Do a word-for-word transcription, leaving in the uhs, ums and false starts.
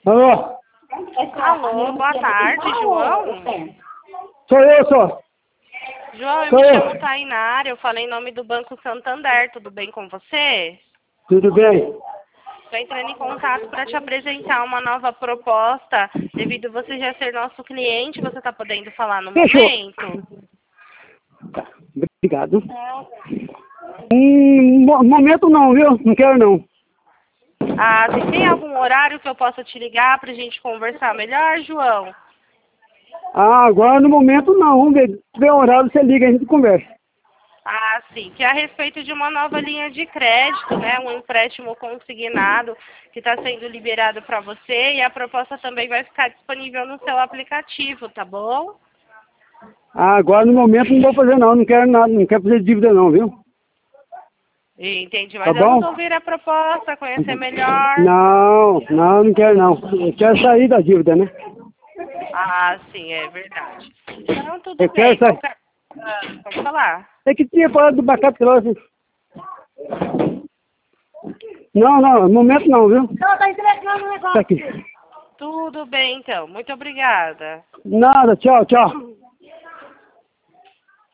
Alô? Alô, boa tarde, João. Sou eu, só. João, eu Sou me eu. chamo Tainara, eu falei em nome do Banco Santander, tudo bem com você? Tudo bem? Estou entrando em contato para te apresentar uma nova proposta, devido você já ser nosso cliente, você está podendo falar no Fechou. momento? Tá, obrigado. Hum, mo- momento não, viu? Não quero não. Ah, você tem algum horário que eu possa te ligar para a gente conversar melhor, João? Ah, agora no momento não. Vamos ver. Se tiver horário, você liga, a gente conversa. Ah, sim, que é a respeito de uma nova linha de crédito, né? Um empréstimo consignado que está sendo liberado para você e a proposta também vai ficar disponível no seu aplicativo, tá bom? Ah, agora no momento não vou fazer não. Não quero nada. Não quero fazer dívida não, viu? Entendi, Tá mas bom? vamos ouvir a proposta, conhecer melhor. Não, não, não quero não. Eu quero sair da dívida, né? Ah, sim, é verdade. Então, tudo Eu quero bem. sair. Qualquer... Ah, pode falar. É que tinha falado do Bacate Cross. Não, não, no momento não, viu? Não, tá entregando o negócio. Tá aqui. Tudo bem, então. Muito obrigada. Nada, tchau, tchau.